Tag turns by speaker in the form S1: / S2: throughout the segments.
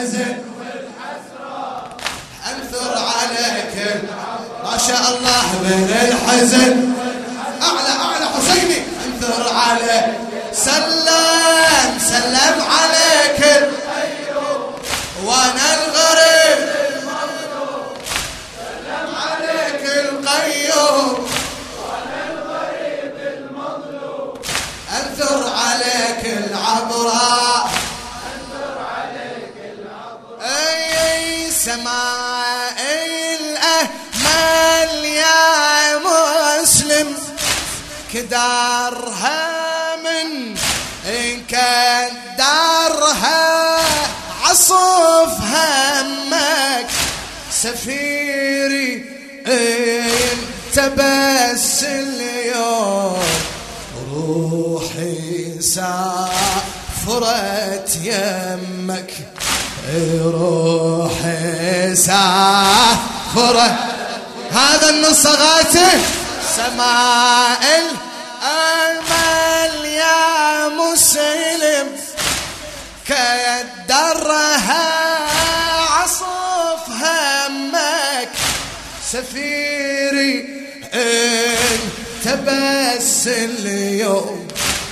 S1: الحزن والحسرة، أنثر عليك ما شاء الله من الحزن. أعلى أعلى حسيني، أنثر عليك. سلم سلم عليك وانا الغريب المظلوم، سلم عليك القيوم وانا الغريب المظلوم، انثر عليك العبراء، انثر عليك العبراء. اي سماء الامل يا مسلم، كدارها من كدارها عصف همك سفيري، انت بس اليوم روحي سافرت يمك، روحي سافرت. هذا النصغاته سماء الأمل يا مسلم، كدرها عصف همك سفيري، انت بس اليوم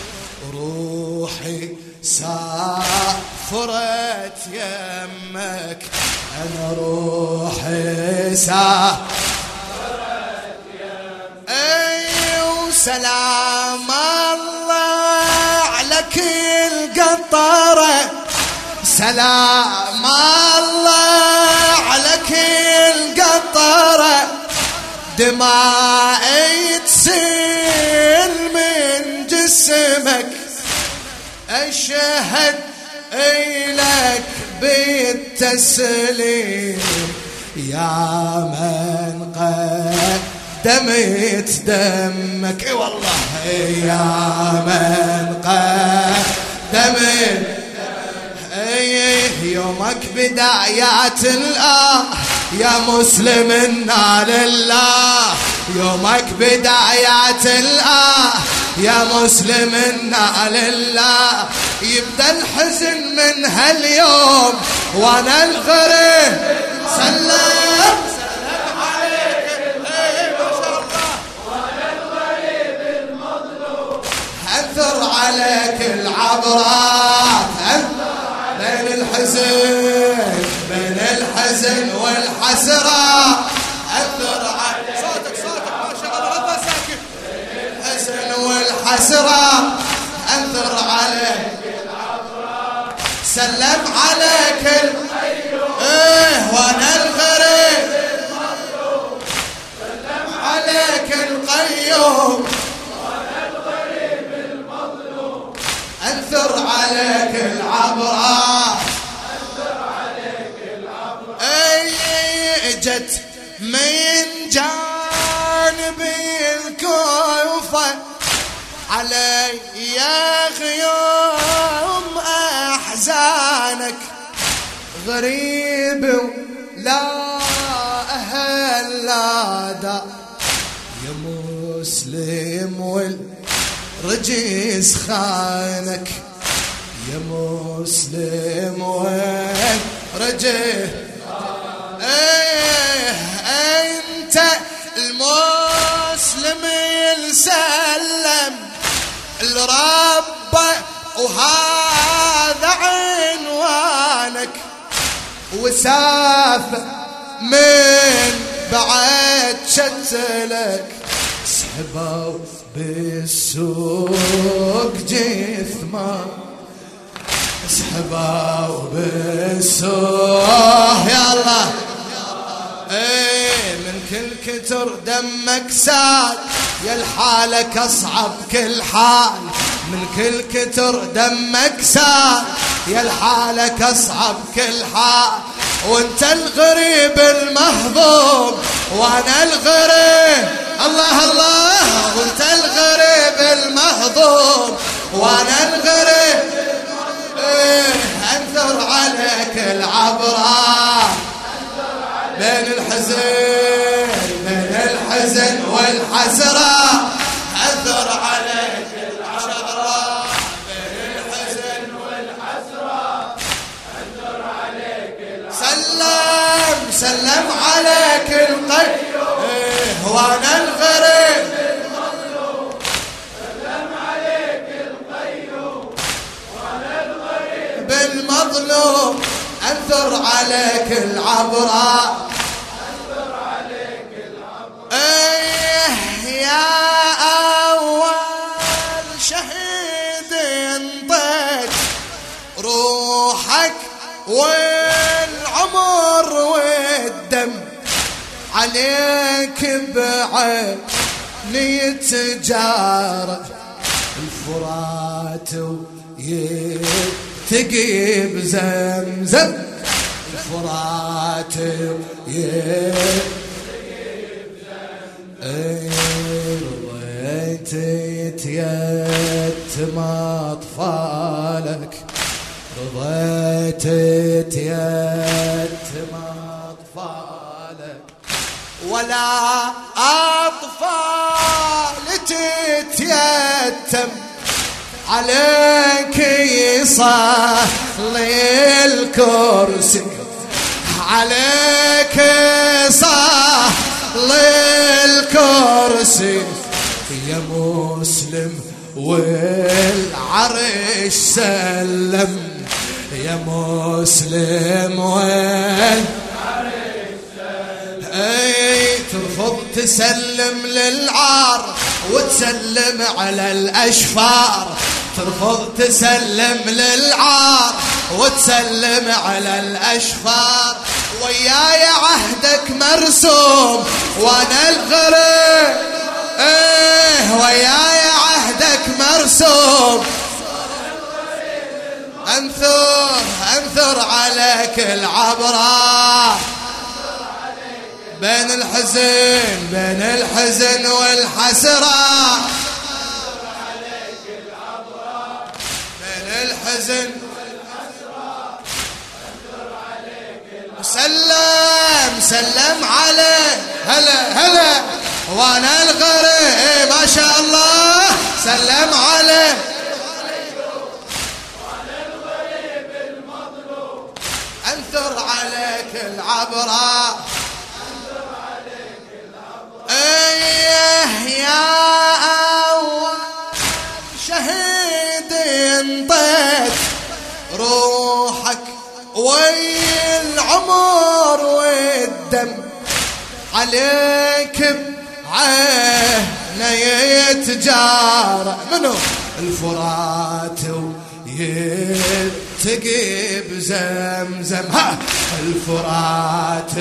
S1: روحي سافرت يمك، انا روحي سافرت يمك. اي وسلام الله على كل قطرة، سلام الله على كل قطرة، دمائي تسيل من جسمك، أشهد إلك بالتسليم يا من قدمت دمك. اي والله يا من قدمت يومك بدايات الله يا مسلم إنا لله، يومك بدايات الله يا مسلم إنا لله، يبدأ الحزن من هاليوم وانا الغريب. سلم سلم عليك ما شاء الله وانا الغريب المظلوم، انثر عليك العبرات، بين الحزن بين الحزن والحسرة، انثر عليك. صوتك صوتك ما شاء الله لا ساكت. الحزن والحسرة انثر عليك العبرة، سلم عليك وانا الغريب المظلوم، سلم عليك القيوم وانا الغريب المظلوم، انثر عليك العبرة، انثر عليك العبرة. اي اجت من جانب الكوفة علي غيوم احزانك، غريب ولا اهل لا دار، يا مسلم والرجس خانك، يا مسلم والرجس. انت المسلم يسلم الرب وهذا عنوانك، وسافر من بعد شتلك، سحبوا بالسوق جثمان، سحبوا بالسوق يا الله. من كل كتر دمك سال يا الحالك اصعب كل حال، من كل كتر دمك سال يا الحالك اصعب كل حال، وانت الغريب المهضوم وانا الغريب. الله الله، وانت الغريب المهضوم وانا الغريب. انثر عليك العبرة، بين الحزن والحسرة، انثر عليك العبرة، بين الحزن والحسرة، انثر عليك سلم عليك القيوم وانا الغريب
S2: سلم عليك القيوم وانا الغريب
S1: بالمظلوم انثر عليك العبرة
S2: انثر عليك العبرة
S1: يا اول شهيد انطيت روحك والعمر والدم عليك بعيني يتجارى الفرات ويتقي بزمزم الفرات رضيت يتيتم أطفالك رضيت يتيتم أطفالك ولا أطفال تتيتم عليك يصلي الكرسي عليك يصلي الكرسي يا مسلم والعرش سلم يا مسلم والعرش سلم ترفض تسلم للعار وتسلم على الأشفار ترفض تسلم للعار وتسلم على الأشفار وياي عهدك مرسوم وانا الغريب وياي عهدك مرسوم انثر عليك العبرة بين الحزن والحسرة بين الحزن سلم عليه هلا وانا الغريب ما شاء الله سلم عليه
S2: وانا الغريب المظلوم
S1: انثر عليك العبرة
S2: انثر عليك العبرة
S1: يا اول شهيد انطيت روحك والعمر والدم عليك بعيني يتجارى منو الفرات ويتقي بزمزم الفرات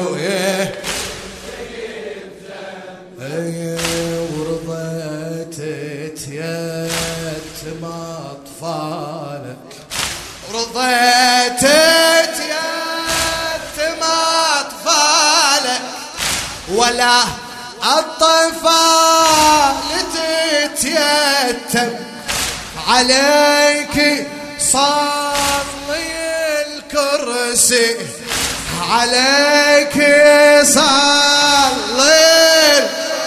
S1: ورضيت يتيتم أطفالك رضيت يتيتم أطفالك ولا الطفال تتيتم عليك صلي الكرسي عليك صلي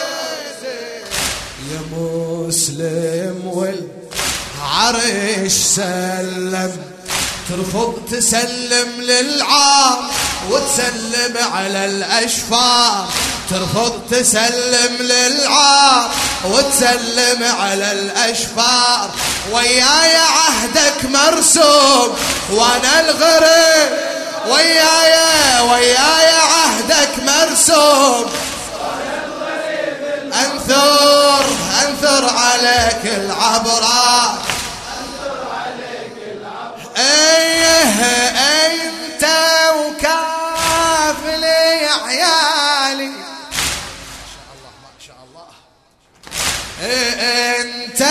S1: يا مسلم والعرش سلم ترفض تسلم للعار وتسلم على الأشفار ترفض تسلم للعار وتسلم على الأشفار وياي عهدك مرسوم وانا الغريب وياي عهدك مرسوم انثر عليك العبرة انت وكافلي عيالي ما شاء الله انت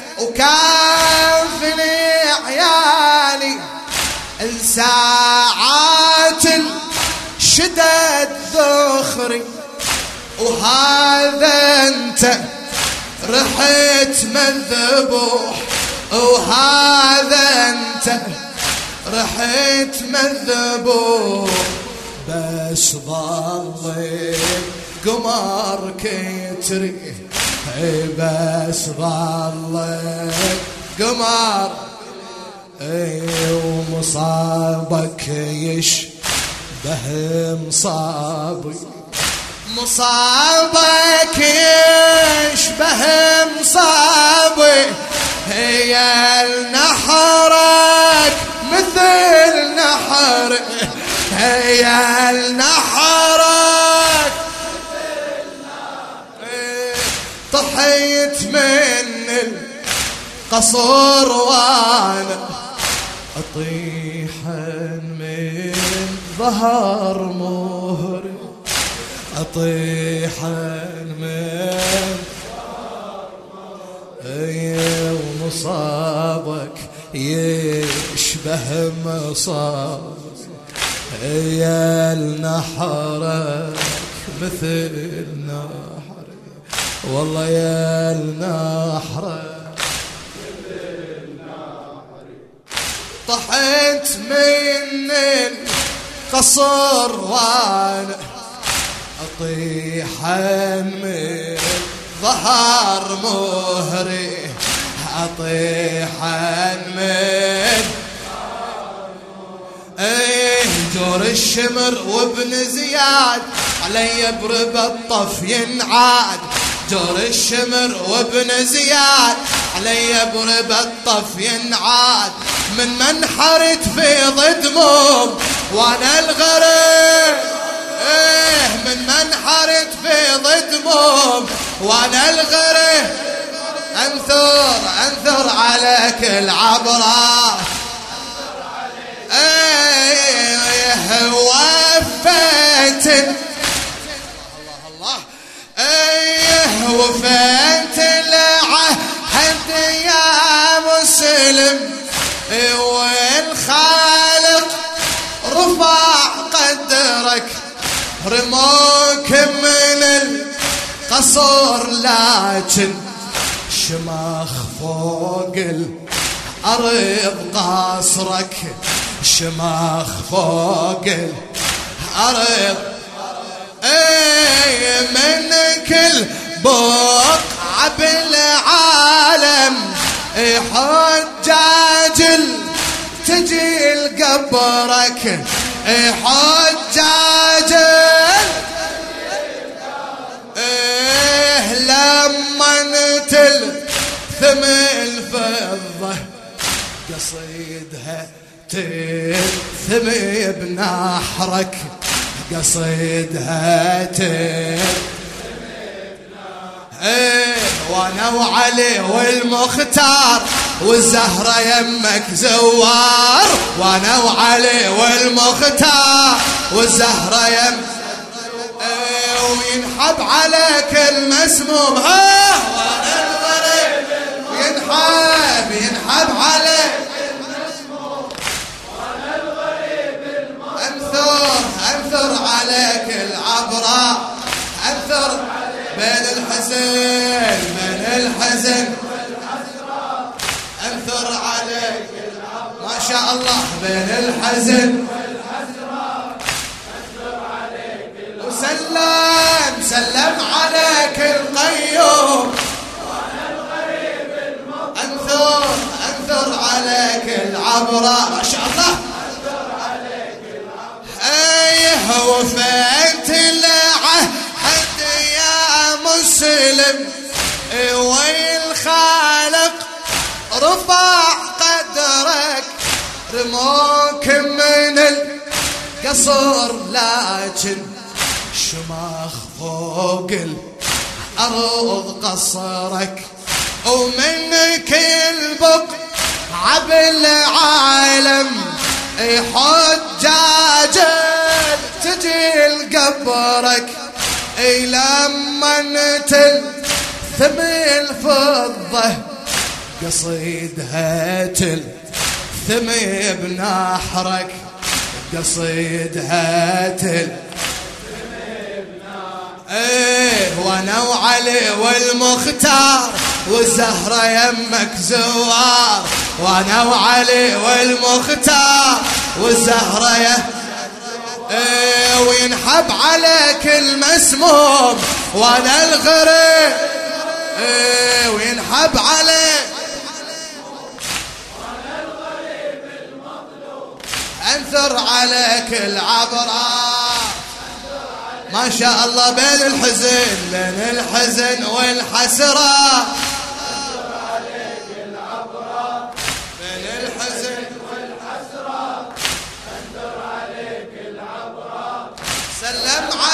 S1: وكافلي عيالي الساعات الشدد ذخري وهذا انت رحت مذبوح وهذا انت رحت مذبوح بس ظل قمر كتري بس ظل قمر ومصابك به مصابي مصابك يشبه مصابي هي نحرك مثل نحري هي نحرك طحيت من القصر وانا اطيحا من ظهر مهري اطيحا من ومصابك يشبه مصابك يا النحرك مثل نحري والله يا النحرك مثل نحري طحت من القصر وانا اطيحا من ظهر مهري اطيحا من جور الشمر وابن زياد علي بربى الطف ينعاد جور الشمر وابن زياد علي بربى الطف ينعاد من منحرت في ضدمهم وانا الغريب من منحرت في ضدمهم وانا الغريب انثر عليك العبرات وفيت الله وفيت العهد يا مسلم والخالق رفع قدرك رموك من القصر لكن شماخ فوق الأرض قصرك شماخ فوق الأرض من كل بقعة بالعالم حجاج تجي لقبرك حجاج لما نتلثم الفضة قصيدها تلثم بنحرك قصيدها وانا وعلي والمختار والزهرة يمك زوار وانا وعلي والمختار والزهرة يمك وينحب عليك المسموم وانا الغريب ينحب عليك المسموم وانا الغريب انثر عليك العبرة انثر بين الحزن والحسرة انثر عليك العبرة ما شاء الله بين الحزن والحسرة انثر عليك العبرة سلم عليك القيوم وانا الغريب المطلوب انثر عليك العبرة ما شاء الله انثر عليك العبرة وفيت العهد يا مسلم والخالق رفع قدرك رموك من القصر لكن شماخ فوق الأرض قصرك ومن كل بقعة بالعالم حجاج تجي لقبرك لما نتلثم الفضة قصيدها تلثم بنحرك قصيدها وانا وعلي والمختار والزهرة يمك زوار وانا وعلي والمختار والزهرة وينحب عليك المسموم وانا الغريب وينحب عليك وانا الغريب المطلوب انثر عليك العبرة. ما شاء الله بين الحزن والحسرة، بين الحزن والحسرة، سلم